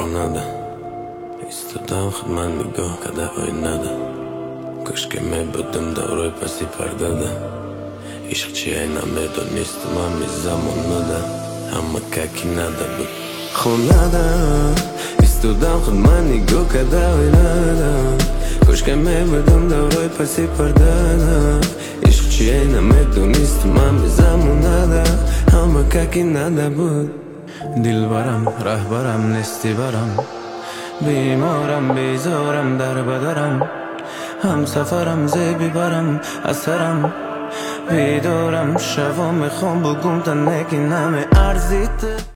nada ایستادم خود من نگاه کده های نده کاش که می بودم دورای پسی پرداده عشق چیه نمیدونستم همی زمان نده اما ککی نده بود خون نده ایستادم خود من نگاه کده های نده کاش که می بودم دورای پسی پرداده عشق چیه نمیدونستم همی زمان نده اما ککی نده بود دلبرم رهبرم نستی برم بیمارم بیزارم در بدرم هم سفرم زیبی برم اثرم بیدارم شبا میخوام بگم تا نگی نمی ارزید